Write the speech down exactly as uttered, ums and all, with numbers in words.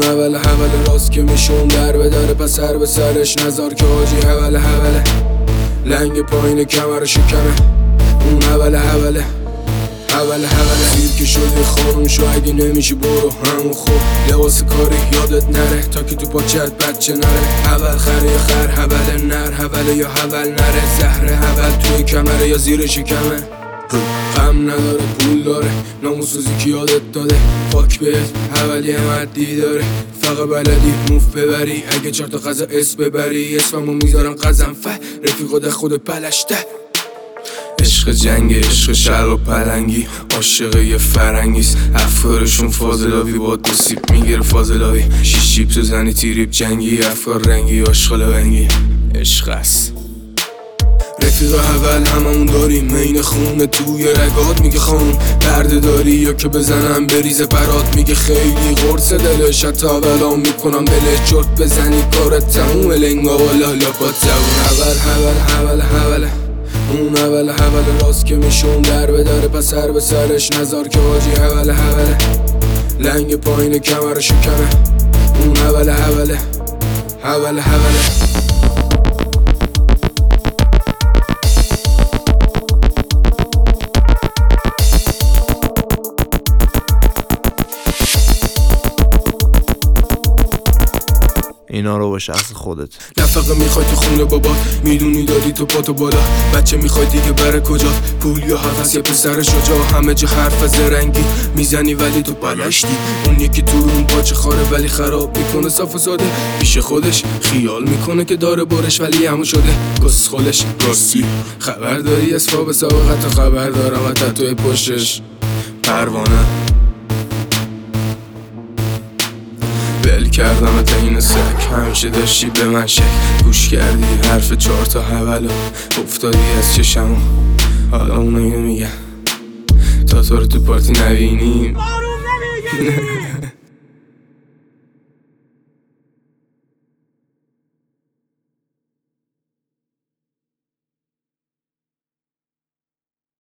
اول حول راست که میشون در به در پس سر به سرش نظر که حاجی حول حوله لنگ پایین کمر شکمه اون اول حوله اول حوله دیر که شدی خانم شو اگه نمیشی برو همون خوب لباس کاری یادت نره تا که تو پاچت بچه نره اول خره یا خر حول نر حول یا حول نره زهره حول توی کمره یا زیر شکمه غم نداره پول داره ناموسوزی که یادت داده پاک بهت حولی مدی داره فقط بلدی موف ببری اگه چهار تا غذا اس ببری اسممو میذارم قزنفه رفیقا ده خود پلشته عشق جنگ عشق شرق و پلنگی عاشق یه فرنگیست افکارشون فاضلاوی با دو سیب میگیره فاضلاوی شیش جیب تو زنی تیریب جنگی افکار رنگی عاشق ونگی عشق است رفیق اول هممون داریم مین خونه توی رگات میگه خانم پرده داری یا که بزنم بریزه برات میگه خیلی قرص دلش حتی اولا میکنم بلش جرد بزنی کارت تموم لنگا والا لاپات زبون اول حول حول حوله اون اول حول راست که میشون در به در پس سر به سرش نظر که حاجی حول حوله لنگ پایین کمر شکمه اون اول حوله حول حوله اینا رو به شخص خودت نفقه میخوای تو خونه بابا میدونی دادی تو پاتو بالا بچه میخوای دیگه بره کجا پول یا حوث یه پسر شجاع همه جا حرف زرنگی میزنی ولی تو بلشتی اون یکی تو اون پاچه خاره ولی خراب میکنه صاف و ساده پیش خودش خیال میکنه که داره برش ولی همون شده گس خودش راستی خبر داری اسفا سابقت تا خبر دارم و تتوی پشتش پروانه بل کردم تا این سک همیشه داشتی به من شک گوش کردی حرف چهار تا حولو افتادی از چشمو حالا اونا اینو میگن تا تو رو تو پارتی نبینیم